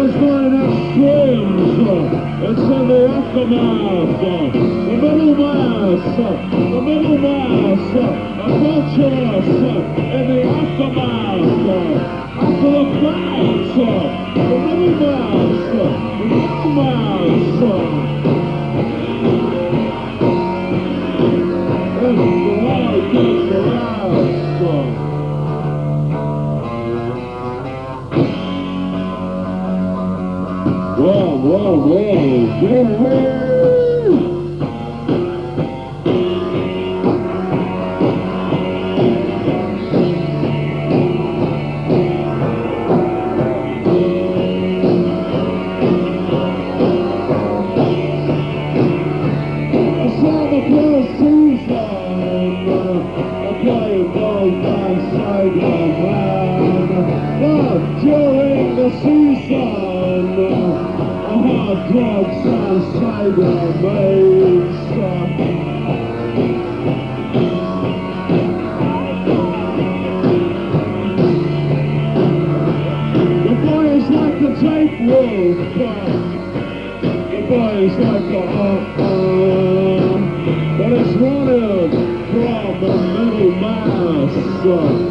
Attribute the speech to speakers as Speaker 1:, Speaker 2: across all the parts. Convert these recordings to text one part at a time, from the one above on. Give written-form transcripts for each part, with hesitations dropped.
Speaker 1: boys running up streams. It's in the aftermath. The middle mass, a bunch of us in the aftermath. After the fact, the middle mass, the middle mass. And the light gets the last. Whoa, yeah. During the season, hard drugs and cider maze. The boy is like a tape wolf. The boy is like a but it's running from the middle mass.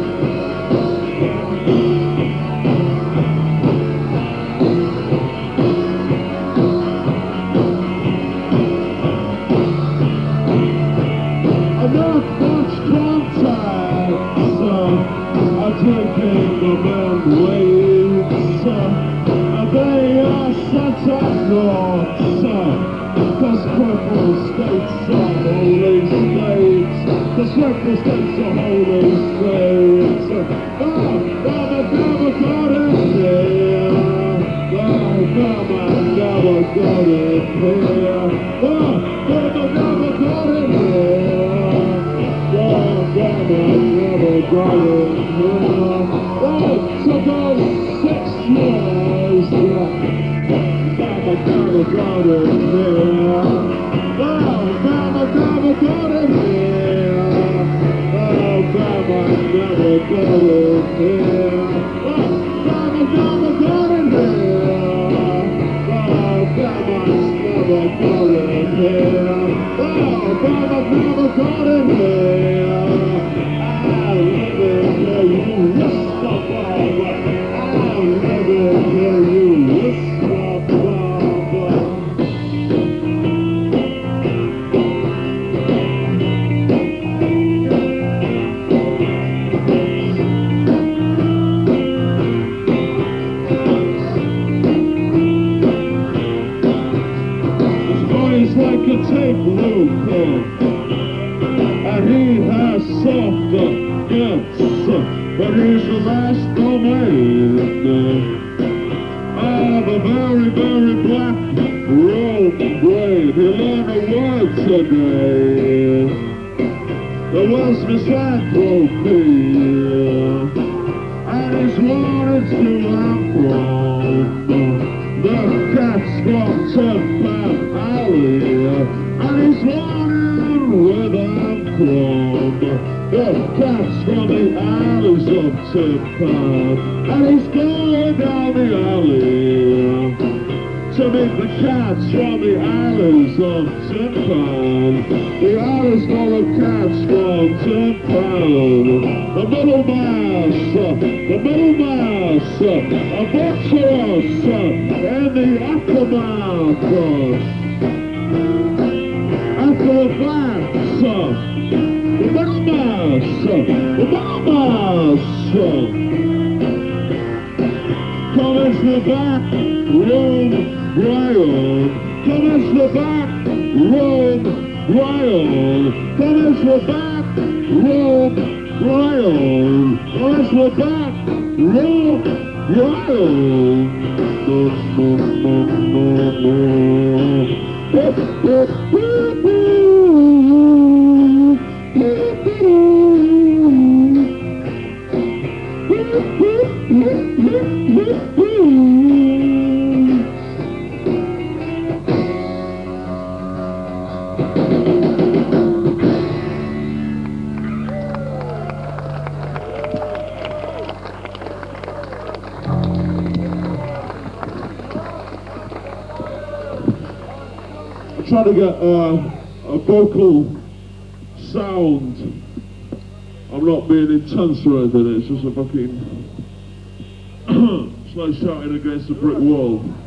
Speaker 1: Taking the man waves, they are such a knots, cause purple states are holy states, cause purple states are holy states. Never got it here, never got it here, never got it here, never got it here. Took us 6 years, never got it here. Never got it here. Never got it here. Never got it here. Never got it here. Never got it here. I'll never hear you whisper, I'll never hear you whisper, This body's like a tape loop, and he has softer but he's the last domain of a very, very black robe blade. He learned a word today. There was misanthropy, and he's wanted to have the cats from 10 Pound Alley, and he's wanted with Amcrom. The cats from the alleys of 10 Pound, and he's going down the alley to meet the cats from the alleys of 10 Pound. The alleys full of cats from 10 Pound. The middle mass, a bunch of us in the aftermath. After the facts, the middle mass, come into the back room, Brian. Come into the back room, Brian. Come into the back room, Brian. Come into the back room, Brian. I'm trying to get a vocal sound. I'm not being intense or anything, it's just a fucking... it's like shouting against a brick wall.